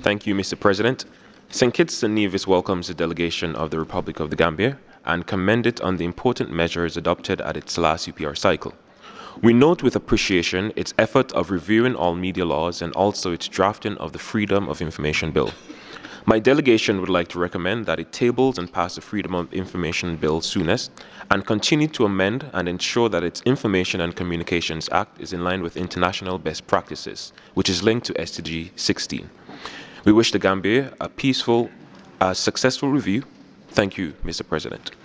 Thank you, Mr. President. St. Kitts and Nevis welcomes the delegation of the Republic of the Gambia and commend it on the important measures adopted at its last UPR cycle. We note with appreciation its effort of reviewing all media laws and also its drafting of the Freedom of Information Bill. My delegation would like to recommend that it tables and pass the Freedom of Information Bill soonest and continue to amend and ensure that its Information and Communications Act is in line with international best practices, which is linked to SDG 16. We wish the Gambia a peaceful, successful review. Thank you, Mr. President.